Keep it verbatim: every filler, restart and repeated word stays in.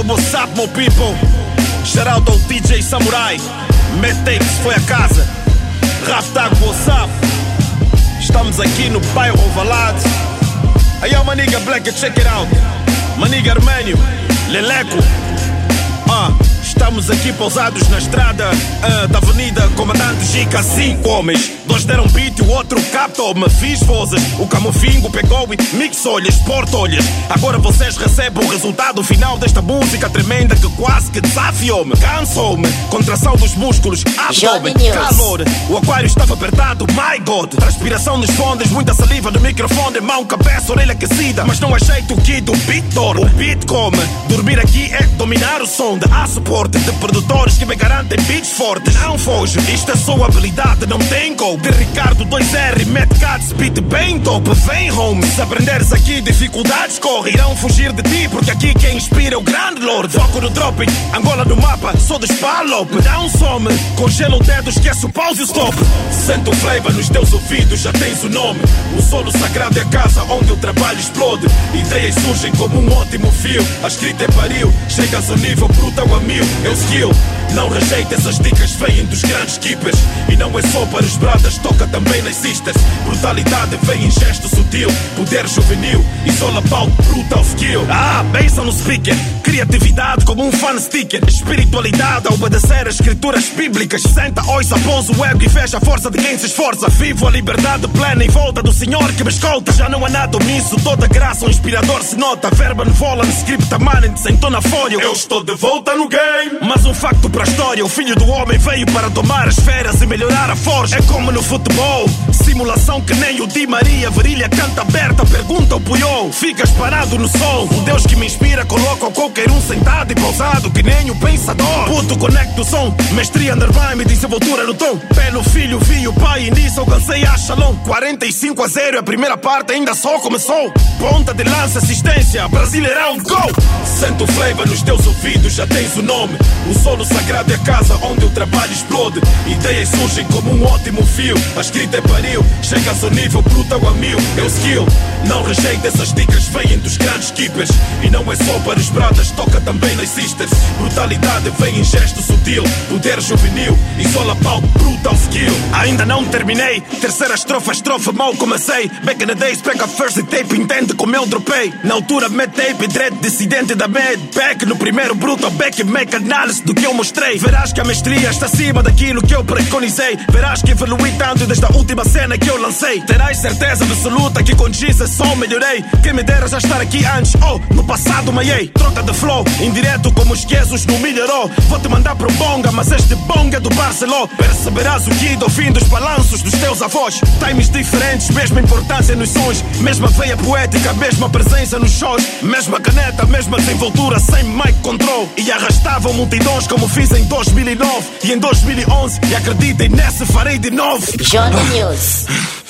what's up, my people? Shout out ao D J Samurai. Mad Tapes foi a casa. Raftag, what's up? Estamos aqui no bairro Ovalade. Aí, yo, my nigga Black, check it out. My nigga Armênio, Leleco. Ah, estamos aqui pousados na estrada uh, da Avenida Comandante Gica. Cinco homens, dois deram beat e o outro captou. Me fiz vozes, o camofingo pegou e mixou-lhes, portou-lhes. Agora vocês recebem o resultado final desta música tremenda que quase que desafiou-me, cansou-me. Contração dos músculos, abdômen, calor. O aquário estava apertado, my God. Transpiração nos fondes, muita saliva no microfone. Mão, cabeça, orelha aquecida, mas não aceito o que do beat torna. O beat come, dormir aqui é dominar o som. Há suporte de produtores que me garantem beats fortes. Não foge, isto é só habilidade, não tem gol. De Ricardo dois R, Mad Cats, beat bem top. Vem home, se aprenderes aqui dificuldades corre. Irão fugir de ti, porque aqui quem inspira é o grande Lord. Foco no dropping, Angola no mapa, sou dos Palop. Não some, congela o dedo, esquece o pause e o stop. Sente o flavor nos teus ouvidos, já tens o nome. O solo sagrado é a casa onde o trabalho explode. Ideias surgem como um ótimo fio. A escrita é pariu, chegas ao nível brutal a mil. É o skill, não rejeita essas dicas, vêm dos grandes keepers. E não é só para os bradas, toca também nas sisters. Brutalidade vem em gesto sutil, poder juvenil, isola pau, brutal skill. Ah, benção no speaker, criatividade como um fan sticker. Espiritualidade a obedecer as escrituras bíblicas. Senta, ouça, pousa o ego e veja a força de quem se esforça. Vivo a liberdade plena em volta do Senhor que me escolta. Já não há nada omisso, toda graça, um inspirador se nota. Verba no vola, no script, a manent, sentou na folha. Eu estou de volta no game. Mas um facto para a história, o filho do homem veio para domar as feras e melhorar a forja. É como no futebol, simulação que nem o Di Maria. Virilha canta aberta, pergunta o Puyol. Ficas parado no sol, o Deus que me inspira coloca qualquer um sentado e pausado que nem o pensador. Puto, conecta o som, mestria underrhyme e desenvoltura no tom. Pelo filho vi o pai e nisso alcancei a Shalom. Quarenta e cinco a zero, a primeira parte ainda só começou. Ponta de lança, assistência, Brasileirão, gol! Sente o flavor nos teus ouvidos, já tens o nome. O solo sagrado é a casa onde o trabalho explode. Ideias surgem como um ótimo fio. A escrita é pariu, chegas ao nível brutal a mil. É o skill, não rejeita essas dicas, vêm dos grandes keepers. E não é só para os bradas, toca também nas sisters. Brutalidade vem em gesto sutil, poder juvenil, isola pau, brutal skill. Ainda não terminei, terceira estrofa, estrofa mal comecei. Back in the days, pega first tape, entende como eu dropei. Na altura mad tape, dread dissidente da mad back. No primeiro brutal back, make análise do que eu mostrei. Verás que a mestria está acima daquilo que eu preconizei. Verás que evolui tanto desde a última cena que eu lancei. Terás certeza absoluta que com Jesus só melhorei. Quem me dera já estar aqui antes, oh, no passado maiei. Troca de flow, indireto como os Jesus não melhorou. Vou te mandar pro bonga, mas este bonga é do Barceló. Perceberás o guido ao fim dos balanços dos teus avós. Times diferentes, mesma importância nos sons. Mesma veia poética, mesma presença nos shows. Mesma caneta, mesma desenvoltura, sem mic control. E arrastavam multidões como fiz em dois mil e nove e em dois mil e onze. E acreditem nessa, farei de novo. Johnny News.